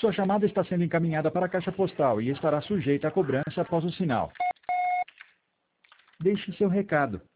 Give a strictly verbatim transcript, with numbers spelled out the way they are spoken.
Sua chamada está sendo encaminhada para a caixa postal e estará sujeita a cobrança após o sinal. Deixe seu recado.